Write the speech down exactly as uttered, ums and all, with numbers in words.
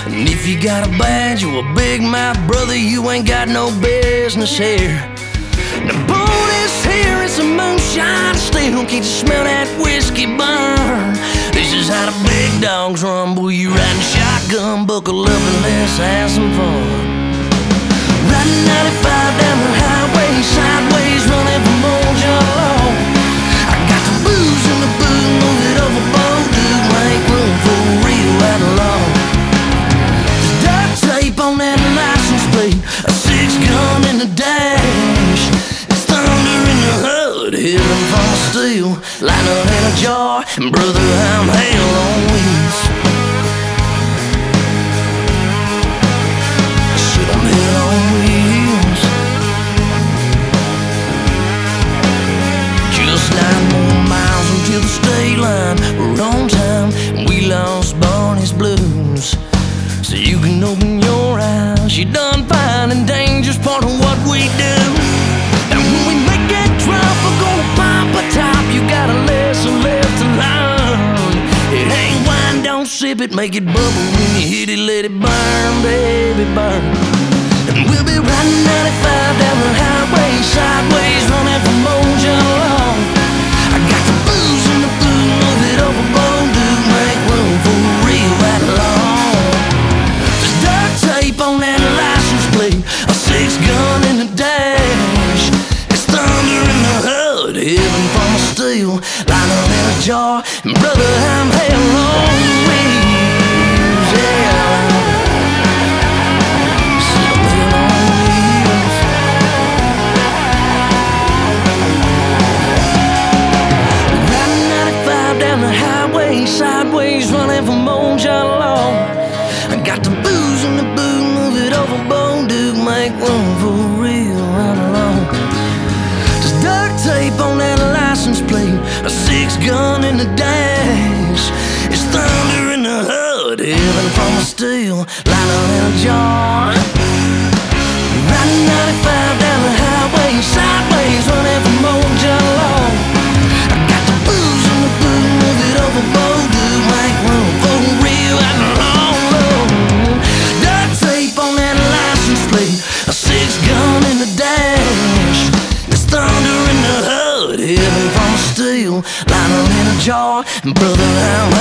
And if you got a badge or a big mouth, brother, you ain't got no business here. The bonus here is some moonshine still. Can't you smell that whiskey burn? This is how the big dogs run. Boy, you riding shotgun, buckle up and let's have some fun. Riding ninety-five down the highway, sideways, running from old John Law. I got the booze in the boot, move it overboard, dude, make room for a real outlaw. There's duct tape on that license plate, a six gun in the dash. It's thunder in the hood, healing from a steel, lightning in a jar, and brother, I'm hell on wheels. Shit, I'm hell on wheels. Just nine more miles until the state line. We're on time, and we lost Barney's blues. So you can open your eyes, you done fine, and danger's part of what we do. And when we make that drop, we're gonna pop a top. You got a lesson left to learn. It ain't wine, don't sip it, make it bubble. When you hit it, let it burn, baby, burn. And we'll be riding ninety-five down the highway, sideways, running from old John Law. I got the booze in the boot, move it overboard, dude, make room for a real outlaw. There's duct tape on that license plate, a six gun in the dash. It's thunder in the hood, heaven from a steel, lightning in a jar, and brother, I'm hell on wheels, yeah. Sideways, running from old John Law. I got the booze in the boot, move it overboard, dude, make room for a real outlaw. There's duct tape on that license plate, a six gun in the dash. It's thunder in the hood, heaven from a steel, lightning in a jar. Riding ninety-five down the highway, sideways, running from old John Law. I got the booze in the boot, move it overboard, dude, make room for a real outlaw. Duct tape on that license plate, a six gun in the dash. It's thunder in the hood, heaven from a steel, lightning in a jar, and brother, I'm